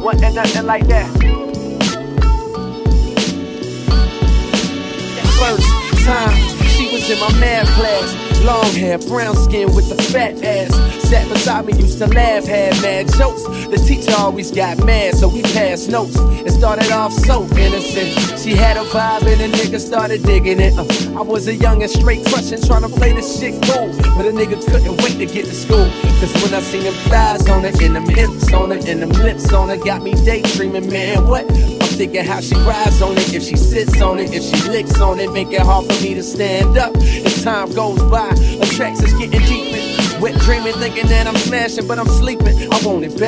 wasn't nothing like that. First time she was in my math class. Long hair, brown skin with the fat ass. Sat beside me, used to laugh, had mad jokes. The teacher always got mad, so we passed notes. It started off so innocent. She had a vibe and a nigga started digging it. I was a young and straight crushin', trying to play this shit cool. But a nigga couldn't wait to get to school. Cause when I seen them thighs on it, and them hips on it, and them lips on it, got me daydreaming, man, what? I'm thinking how she rides on it, if she sits on it, if she licks on it, make it hard for me to stand up. As time goes by, her tracks is getting deeper. Wet dreaming, thinking that I'm smashing, but I'm sleeping. I want it back.